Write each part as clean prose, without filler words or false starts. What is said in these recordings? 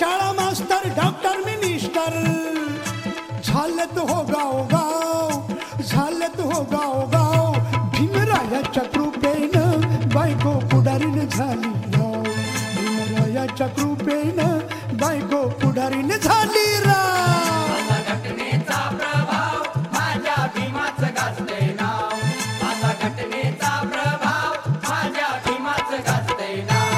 शाळा मास्तर doctor minister झालेत हो गाव झालेत हो गाव भीमरायाच्या कृपेनं बायको पुढारीन झाली राव भीमरायाच्या कृपेनं बायको पुढारीन झाली राव घटनेचा प्रभाव माझ्या भीमाचं गाजतंय नाव असा घटनेचा प्रभाव माझ्या भीमाचं गाजतंय नाव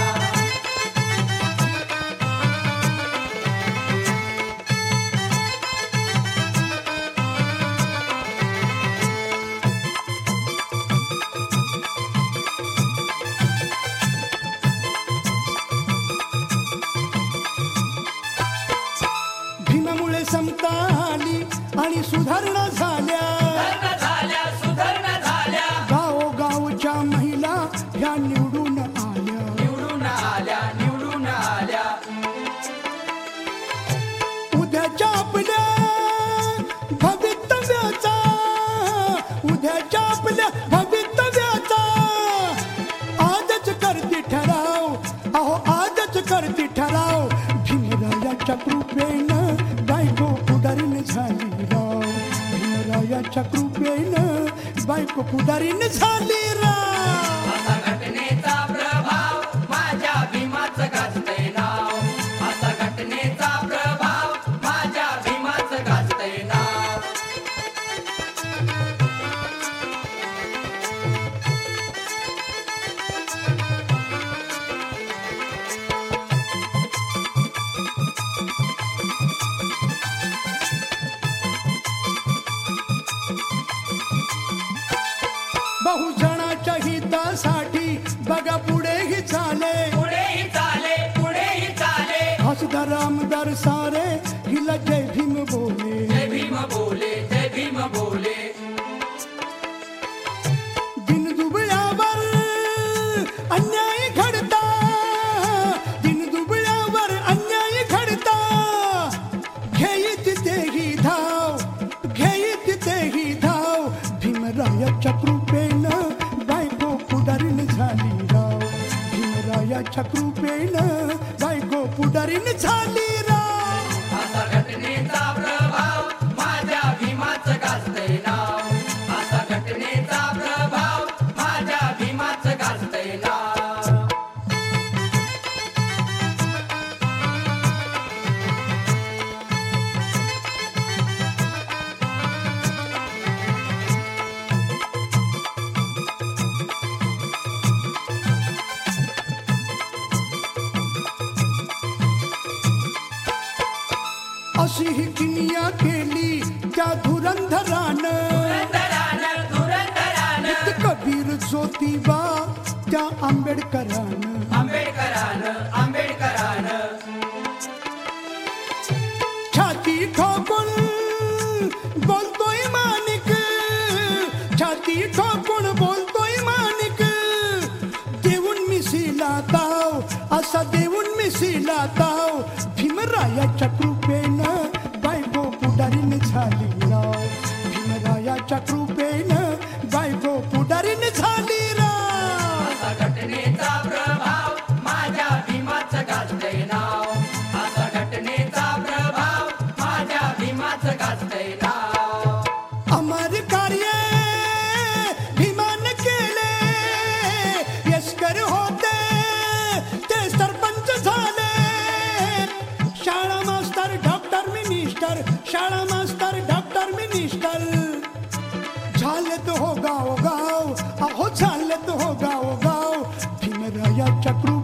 भीमामुळे समता आली आणि सुधारणा झाल्या सुधारणा झाल्या गावोगावच्या महिला ह्या निवडून आल्या उद्याच्या आपल्या भवितव्याचा आजच करते ठराव अहो आजच करते ठराव भीमरायाच्या कृपेनं बायको पुढारीन झाली राव भीमरायाच्या कृपेनं बायको पुढारीन झाली राव असा घटनेचा प्रभाव माझ्या भीमाचं गाजतंय नाव असा घटनेचा प्रभाव माझ्या भीमाचं गाजतंय नाव बहुजनाच्या हितासाठी बघा पुढेही चाले खासदार आमदार सारे हिला जय भीम बोले जय भीम बोले दिन दुबळ्यावर अन्याय घडता घेईत तेही धाव भीमरायाच्या कृपेनं बायको पुढारीन झाली राव भीमरायाच्या कृपेनं बायको पुढारीन झाली राव असा घटनेचा प्रभाव माझ्या भीमाचं गाजतंय नाव असा घटनेचा प्रभाव माझ्या भीमाचं गाजतंय नाव अशी ही किनिया केली त्या धुरंधरानं कबीर ज्योतिबा त्या आंबेडकरानं छाती ठोकून बोलतोय माणिक देऊन मिशीला ताव भीमरायाच्या कृपेनं बायको पुढारीन झाली राव भीमरायाच्या कृपेनं बायको पुढारीन झाली राव असा घटनेचा प्रभाव माझ्या भीमाचं गाजतंय नाव असा घटनेचा प्रभाव माझ्या भीमाचं गाजतंय नाव अमर कार्य भीमान केले यशकर होते ते सरपंच झाले शाळा मास्तर डॉक्टर मिनिस्टर झालेत हो गाव अहो झालेत हो गाव भीमरायाच्या कृपेनं